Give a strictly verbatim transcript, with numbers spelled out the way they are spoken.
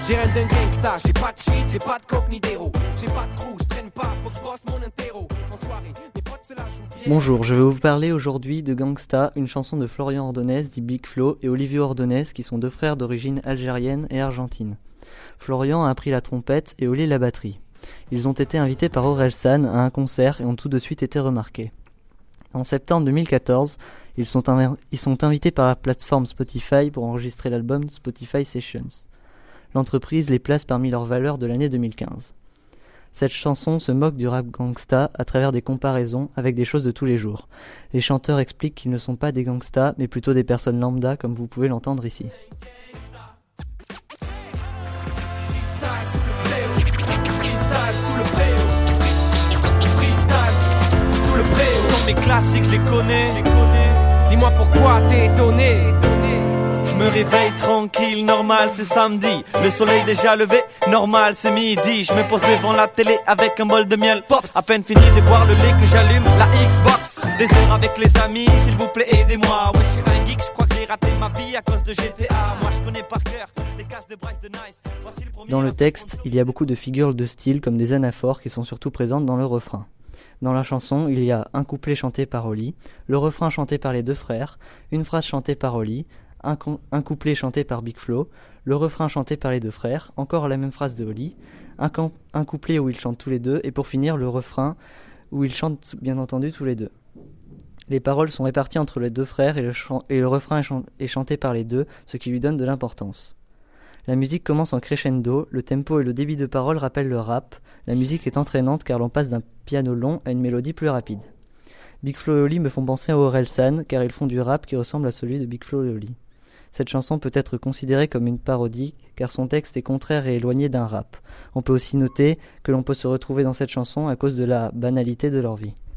J'ai rien d'un gangsta, j'ai pas de shit, j'ai pas de coke ni d'héros. J'ai pas de crew, je traîne pas, faut que je bosse mon interro. En soirée, mes potes se la jouent bien. Bonjour, je vais vous parler aujourd'hui de Gangsta, une chanson de Florian Ordonez, dit Big Flo, et Olivier Ordonez, qui sont deux frères d'origine algérienne et argentine. Florian a appris la trompette et Oli la batterie. Ils ont été invités par Orelsan à un concert et ont tout de suite été remarqués. En septembre deux mille quatorze, ils sont, inv- ils sont invités par la plateforme Spotify pour enregistrer l'album Spotify Sessions. L'entreprise les place parmi leurs valeurs de l'année deux mille quinze. Cette chanson se moque du rap gangsta à travers des comparaisons avec des choses de tous les jours. Les chanteurs expliquent qu'ils ne sont pas des gangstas, mais plutôt des personnes lambda, comme vous pouvez l'entendre ici. Mes classiques, je les connais. les connais. Dis-moi pourquoi t'es étonné. Je me réveille tranquille, normal c'est samedi. Le soleil déjà levé, normal c'est midi. Je me pose devant la télé avec un bol de miel. Pops, à peine fini de boire le lait que j'allume la Xbox. Des heures avec les amis, s'il vous plaît aidez-moi. Ouais, je suis un geek, je crois que j'ai raté ma vie à cause de G T A. Moi je connais par cœur les cases de Bryce de Nice. Voici le premier. Dans le texte, il y a beaucoup de figures de style comme des anaphores qui sont surtout présentes dans le refrain. Dans la chanson, il y a un couplet chanté par Oli, le refrain chanté par les deux frères, une phrase chantée par Oli, un, con- un couplet chanté par Big Flo, le refrain chanté par les deux frères, encore la même phrase de Oli, un, camp- un couplet où ils chantent tous les deux, et pour finir, le refrain où ils chantent bien entendu tous les deux. Les paroles sont réparties entre les deux frères et le, chan- et le refrain est, chan- est chanté par les deux, ce qui lui donne de l'importance. La musique commence en crescendo, le tempo et le débit de parole rappellent le rap. La musique est entraînante car l'on passe d'un piano long à une mélodie plus rapide. Big Flo et Oli me font penser à Orelsan car ils font du rap qui ressemble à celui de Big Flo et Oli. Cette chanson peut être considérée comme une parodie car son texte est contraire et éloigné d'un rap. On peut aussi noter que l'on peut se retrouver dans cette chanson à cause de la banalité de leur vie.